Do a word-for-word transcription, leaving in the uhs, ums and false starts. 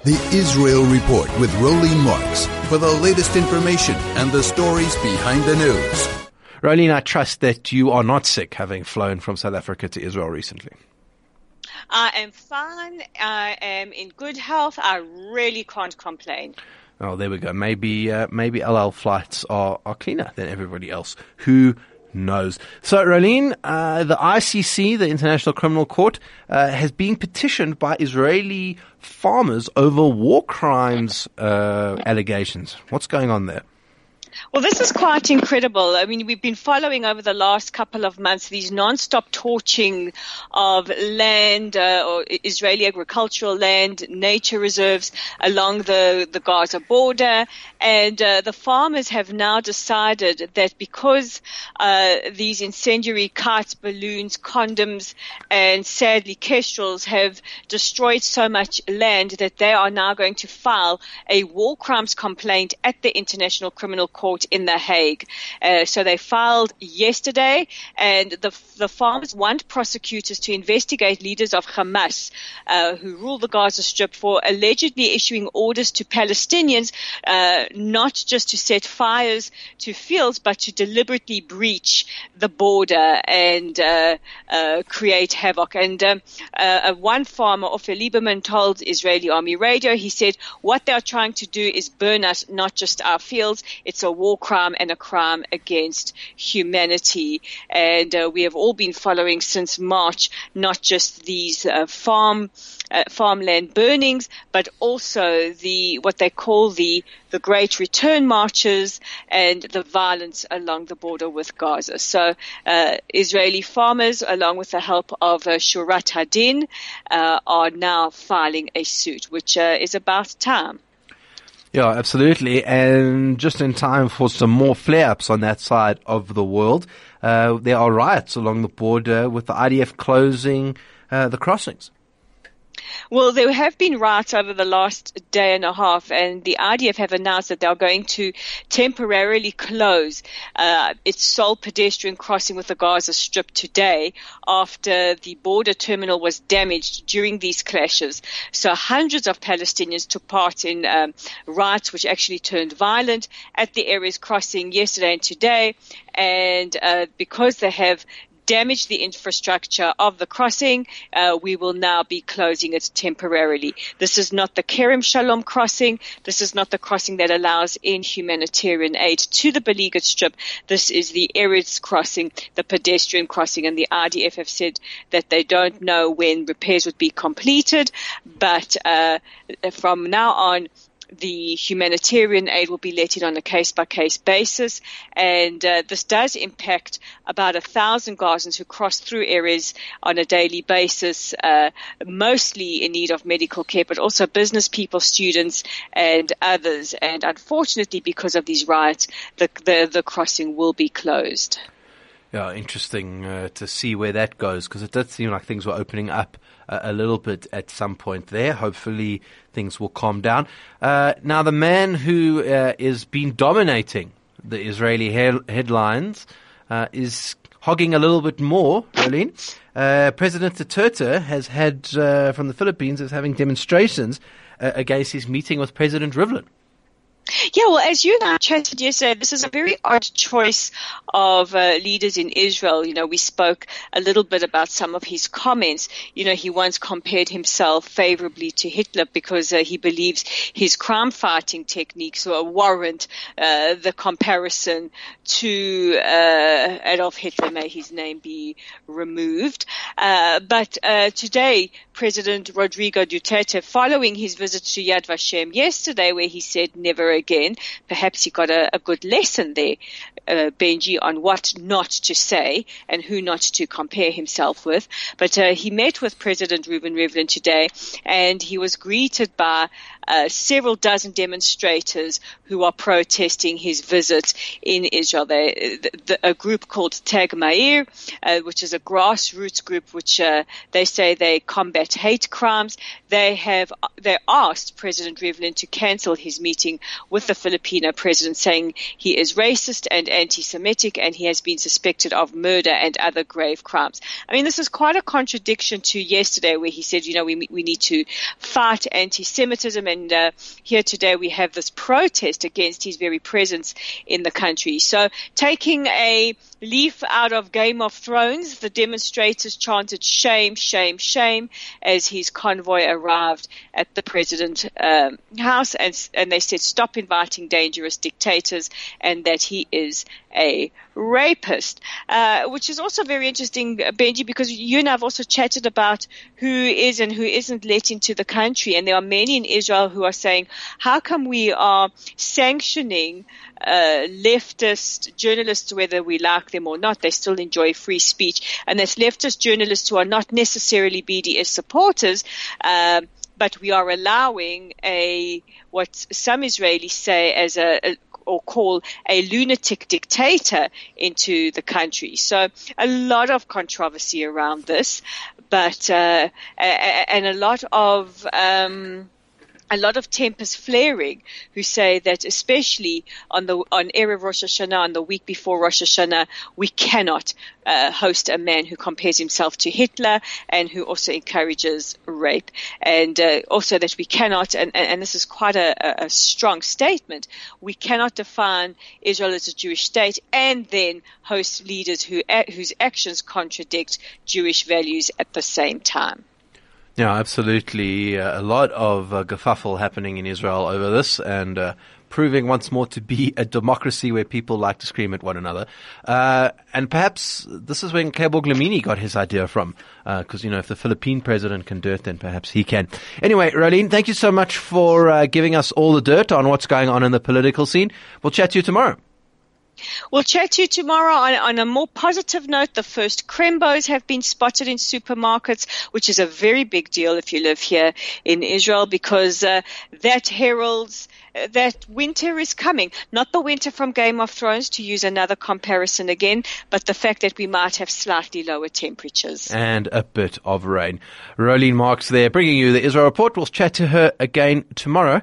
The Israel Report with Rolene Marks for the latest information and the stories behind the news. Rolene, I trust that you are not sick, having flown from South Africa to Israel recently. I am fine. I am in good health. I really can't complain. Oh, there we go. Maybe uh, maybe El Al flights are, are cleaner than everybody else. Who knows? So, Rolene, uh, the I C C, the International Criminal Court, uh, has been petitioned by Israeli farmers over war crimes uh, allegations. What's going on there? Well, this is quite incredible. I mean, we've been following over the last couple of months these non-stop torching of land, uh, or Israeli agricultural land, nature reserves along the, the Gaza border. And uh, the farmers have now decided that because uh, these incendiary kites, balloons, condoms, and sadly kestrels have destroyed so much land that they are now going to file a war crimes complaint at the International Criminal Court in The Hague. Uh, so they filed yesterday, and the the farmers want prosecutors to investigate leaders of Hamas uh, who rule the Gaza Strip for allegedly issuing orders to Palestinians uh, not just to set fires to fields, but to deliberately breach the border and uh, uh, create havoc. And um, uh, one farmer, Ofer Lieberman, told Israeli Army Radio, he said, what they are trying to do is burn us, not just our fields. It's a war crime and a crime against humanity. And uh, we have all been following since March, not just these uh, farm uh, farmland burnings, but also the what they call the the Great Return Marches and the violence along the border with Gaza. So uh, Israeli farmers, along with the help of uh, Shurat Hadin, uh, are now filing a suit, which uh, is about time. Yeah, absolutely. And just in time for some more flare-ups on that side of the world, uh, there are riots along the border with the I D F closing uh, the crossings. Well, there have been riots over the last day and a half, and the I D F have announced that they're going to temporarily close uh, its sole pedestrian crossing with the Gaza Strip today after the border terminal was damaged during these clashes. So hundreds of Palestinians took part in um, riots which actually turned violent at the area's crossing yesterday and today, and uh, because they have damage the infrastructure of the crossing, uh, we will now be closing it temporarily. This is not the Kerem Shalom crossing. This is not the crossing that allows in humanitarian aid to the beleaguered strip. This is the Erez crossing, the pedestrian crossing, and the I D F have said that they don't know when repairs would be completed, but uh, from now on, the humanitarian aid will be let in on a case-by-case basis, and uh, this does impact about a thousand Gazans who cross through areas on a daily basis, uh, mostly in need of medical care, but also business people, students, and others. And unfortunately, because of these riots, the the, the crossing will be closed. Yeah, interesting uh, to see where that goes, because it did seem like things were opening up uh, a little bit at some point there. Hopefully things will calm down. Uh, now, the man who uh, is been dominating the Israeli he- headlines uh, is hogging a little bit more, Rolene. Uh, President Duterte has had, uh, from the Philippines, is having demonstrations uh, against his meeting with President Rivlin. Yeah, well, as you and I chatted yesterday, this is a very odd choice of uh, leaders in Israel. You know, we spoke a little bit about some of his comments. You know, he once compared himself favorably to Hitler because uh, he believes his crime-fighting techniques will warrant uh, the comparison to uh, Adolf Hitler. May his name be removed. Uh, but uh, today, President Rodrigo Duterte, following his visit to Yad Vashem yesterday, where he said never again, perhaps he got a, a good lesson there, uh, Benji, on what not to say and who not to compare himself with. But uh, he met with President Reuven Rivlin today, and he was greeted by uh, several dozen demonstrators who are protesting his visit in Israel. They, the, the, a group called Tag Meir, uh, which is a grassroots group which uh, they say they combat combat hate crimes. They have they asked President Rivlin to cancel his meeting with the Filipino president, saying he is racist and anti-Semitic and he has been suspected of murder and other grave crimes. I mean, this is quite a contradiction to yesterday where he said, you know, we we need to fight anti-Semitism, and uh, here today we have this protest against his very presence in the country. So taking a leaf out of Game of Thrones, the demonstrators chanted shame, shame, shame as his convoy arrived at the president's um, house, and, and they said stop inviting dangerous dictators and that he is a rapist, uh, which is also very interesting, Benji, because you and I have also chatted about who is and who isn't let into the country, and there are many in Israel who are saying, how come we are sanctioning uh, leftist journalists, whether we like them or not? They still enjoy free speech, and there's leftist journalists who are not necessarily B D S supporters, um, but we are allowing a what some Israelis say as a, a or call a lunatic dictator into the country. So a lot of controversy around this, but uh, and a lot of um, a lot of tempers flaring, who say that especially on the on Erev Rosh Hashanah, on the week before Rosh Hashanah, we cannot uh, host a man who compares himself to Hitler and who also encourages rape, and uh, also that we cannot, and, and this is quite a, a strong statement, we cannot define Israel as a Jewish state and then host leaders who whose actions contradict Jewish values at the same time. Yeah, absolutely. Uh, a lot of uh, kerfuffle happening in Israel over this, and uh, proving once more to be a democracy where people like to scream at one another. Uh, and perhaps this is when Kebor Glamini got his idea from, because, uh, you know, if the Philippine president can do it, then perhaps he can. Anyway, Rolene, thank you so much for uh, giving us all the dirt on what's going on in the political scene. We'll chat to you tomorrow. We'll chat to you tomorrow on, on a more positive note. The first Crembos have been spotted in supermarkets, which is a very big deal if you live here in Israel, because uh, that heralds uh, that winter is coming. Not the winter from Game of Thrones, to use another comparison again, but the fact that we might have slightly lower temperatures. And a bit of rain. Rolene Marks there, bringing you the Israel Report. We'll chat to her again tomorrow.